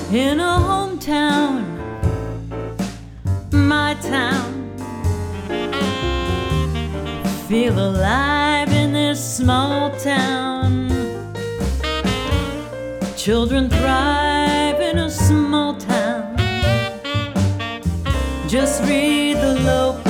in a hometown, my town. Feel alive in this small town. Children thrive in a small town. Just read the local